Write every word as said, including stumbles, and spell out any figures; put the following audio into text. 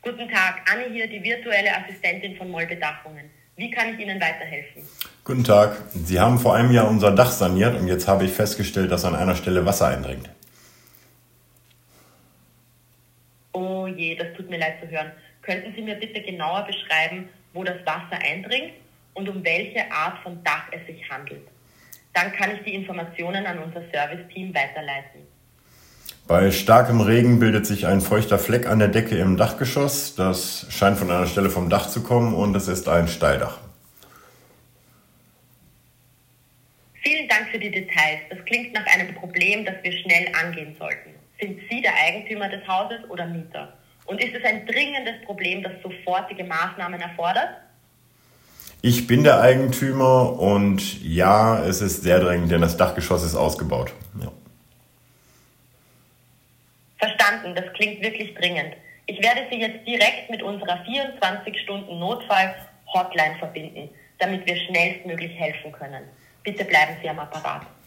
Guten Tag, Anni hier, die virtuelle Assistentin von Moll Bedachungen. Wie kann ich Ihnen weiterhelfen? Guten Tag, Sie haben vor einem Jahr unser Dach saniert und jetzt habe ich festgestellt, dass an einer Stelle Wasser eindringt. Oh je, das tut mir leid zu hören. Könnten Sie mir bitte genauer beschreiben, wo das Wasser eindringt und um welche Art von Dach es sich handelt? Dann kann ich die Informationen an unser Serviceteam weiterleiten. Bei starkem Regen bildet sich ein feuchter Fleck an der Decke im Dachgeschoss. Das scheint von einer Stelle vom Dach zu kommen und es ist ein Steildach. Vielen Dank für die Details. Das klingt nach einem Problem, das wir schnell angehen sollten. Sind Sie der Eigentümer des Hauses oder Mieter? Und ist es ein dringendes Problem, das sofortige Maßnahmen erfordert? Ich bin der Eigentümer und ja, es ist sehr dringend, denn das Dachgeschoss ist ausgebaut. Ja. Verstanden, das klingt wirklich dringend. Ich werde Sie jetzt direkt mit unserer vierundzwanzig Stunden Notfall-Hotline verbinden, damit wir schnellstmöglich helfen können. Bitte bleiben Sie am Apparat.